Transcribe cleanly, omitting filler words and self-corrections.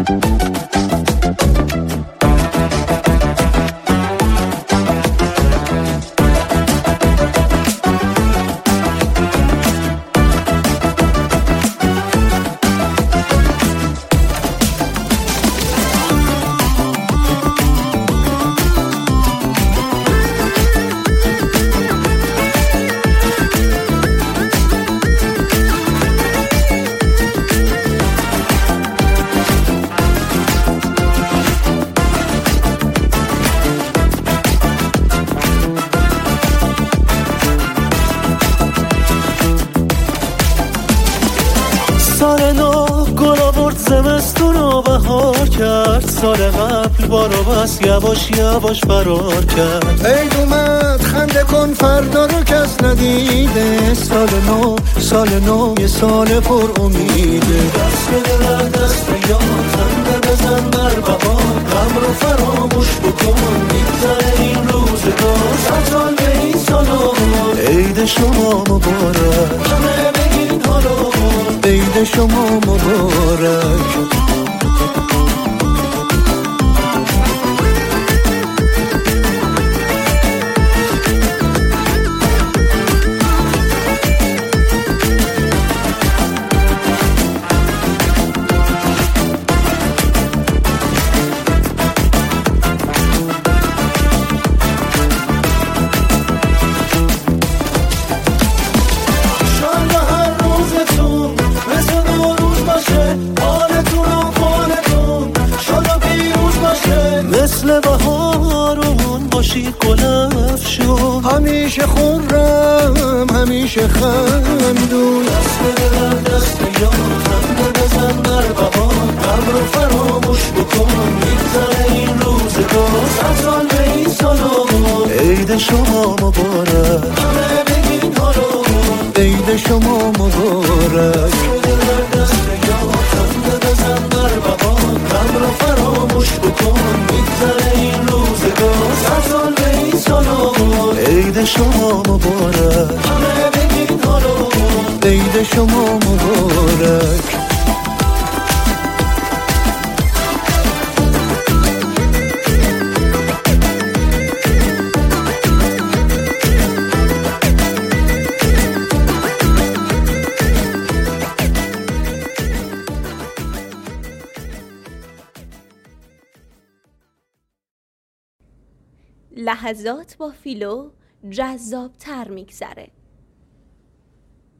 سال نو گل آورد زمستون و بهار کرد، سال قبل بارو بس یواش یواش فرار کرد. عید اومد خنده کن فردا رو کس ندیده، سال نو یه سال پر امیده. دست بده دست یاد، خنده بزن بر بهار، غم رو فراموش بکن، میگذره این روزگار. صد سال به این سالار، عید شما مبارک، همه بگین حالا عید شما مبارک. مثل بهارون باشید گل افشون، همیشه خورم همیشه خندون. دست بده دست یاد، خنده بزن بر بهار، غم رو فراموش بکن، میگذره این روزگار. صد سال به این سالار، عید شما مبارک، همه بگین حالا عید شما مبارک. دست یاد، خنده بزن بر بهار، غم رو فراموش بکن، میگذره این روزگار. صد سال به این سالار، عید شما مبارک، همه بگین حالا عید شما مبارک. لحظات با فیلو جذاب‌تر میگذره.